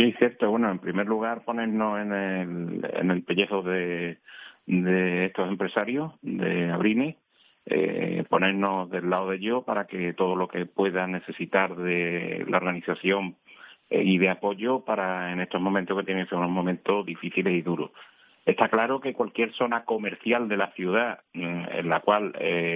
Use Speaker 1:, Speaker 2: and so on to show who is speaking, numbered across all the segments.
Speaker 1: Sí, cierto. Bueno, en primer lugar, ponernos en el pellejo de estos empresarios, de Abrines, ponernos del lado de ellos para que todo lo que puedan necesitar de la organización y de apoyo para en estos momentos que tienen que ser unos momentos difíciles y duros. Está claro que cualquier zona comercial de la ciudad en la cual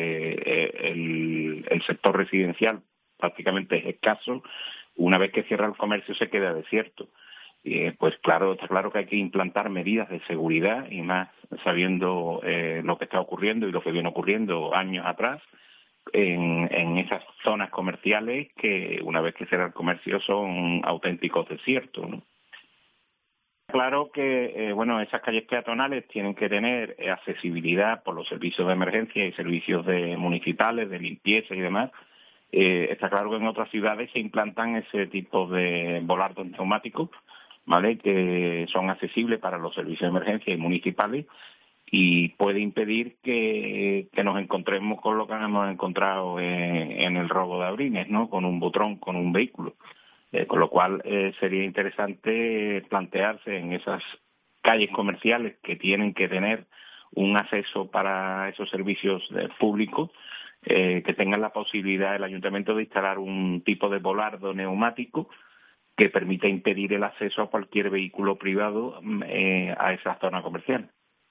Speaker 1: el sector residencial prácticamente es escaso, una vez que cierra el comercio se queda desierto. Pues claro, está claro que hay que implantar medidas de seguridad y más sabiendo lo que está ocurriendo y lo que viene ocurriendo años atrás en esas zonas comerciales que una vez que cierra el comercio son auténticos desiertos, ¿no? Claro que, esas calles peatonales tienen que tener accesibilidad por los servicios de emergencia y servicios municipales, de limpieza y demás. Está claro que en otras ciudades se implantan ese tipo de volardos neumáticos, ¿vale?, que son accesibles para los servicios de emergencia y municipales y puede impedir que nos encontremos con lo que hemos encontrado en el robo de Abrines, ¿no?, con un butrón, con un vehículo. Con lo cual sería interesante plantearse en esas calles comerciales que tienen que tener un acceso para esos servicios públicos, que tengan la posibilidad el ayuntamiento de instalar un tipo de volardo neumático que permita impedir el acceso a cualquier vehículo privado a esa zona comercial.